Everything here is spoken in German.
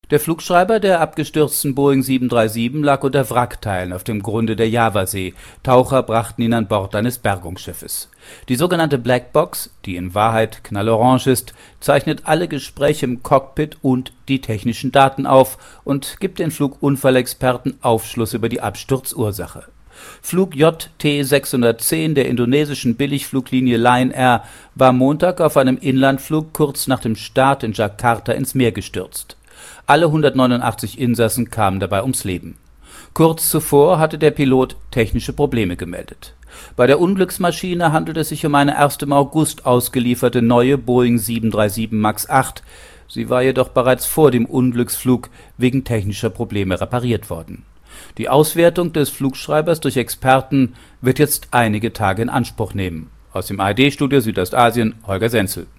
Der Flugschreiber der abgestürzten Boeing 737 lag unter Wrackteilen auf dem Grunde der Javasee. Taucher brachten ihn an Bord eines Bergungsschiffes. Die sogenannte Blackbox, die in Wahrheit knallorange ist, zeichnet alle Gespräche im Cockpit und die technischen Daten auf und gibt den Flugunfallexperten Aufschluss über die Absturzursache. Flug JT610 der indonesischen Billigfluglinie Lion Air war Montag auf einem Inlandflug kurz nach dem Start in Jakarta ins Meer gestürzt. Alle 189 Insassen kamen dabei ums Leben. Kurz zuvor hatte der Pilot technische Probleme gemeldet. Bei der Unglücksmaschine handelt es sich um eine erst im August ausgelieferte neue Boeing 737 MAX 8. Sie war jedoch bereits vor dem Unglücksflug wegen technischer Probleme repariert worden. Die Auswertung des Flugschreibers durch Experten wird jetzt einige Tage in Anspruch nehmen. Aus dem ARD-Studio Südostasien, Holger Senzel.